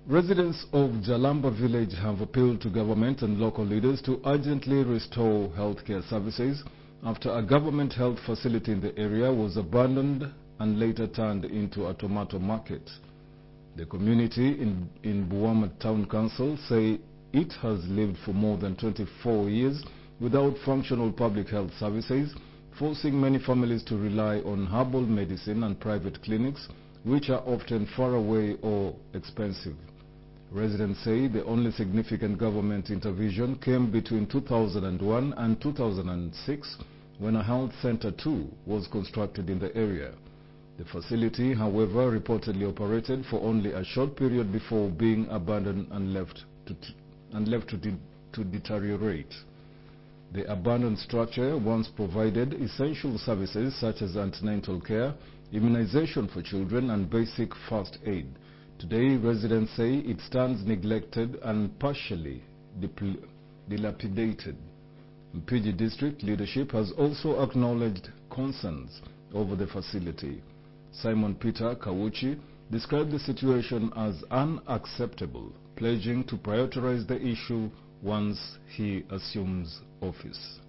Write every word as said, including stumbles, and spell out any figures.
Residents of Jalamba village have appealed to government and local leaders to urgently restore healthcare services after a government health facility in the area was abandoned and later turned into a tomato market. The community in, in Buama Town Council say it has lived for more than twenty-four years without functional public health services, forcing many families to rely on herbal medicine and private clinics, which are often far away or expensive. Residents say the only significant government intervention came between two thousand one and two thousand six when a health center too was constructed in the area. The facility, however, reportedly operated for only a short period before being abandoned and left to, and left to, de to deteriorate. The abandoned structure once provided essential services such as antenatal care, immunization for children, and basic first aid. Today, residents say it stands neglected and partially dilapidated. Mpigi district leadership has also acknowledged concerns over the facility. Simon Peter Kawuchi described the situation as unacceptable, pledging to prioritize the issue once he assumes office.